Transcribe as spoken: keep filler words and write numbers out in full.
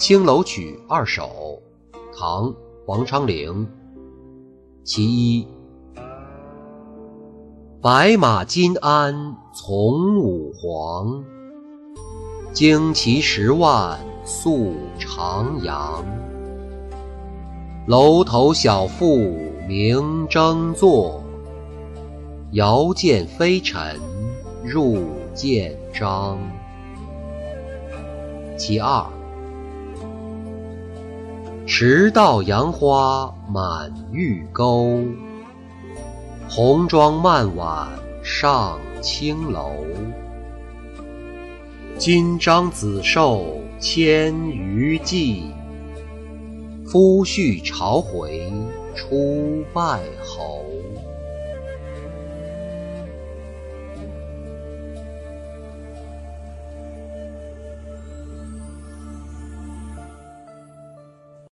青楼曲二首，唐·王昌龄。其一。白马金鞍从五黄，旌旗十万宿长阳。楼头小妇明争坐，遥见飞尘入见章。其二。迟到杨花满玉钩，红妆漫晚上青楼。金章子寿千余骑，夫婿朝回出拜侯。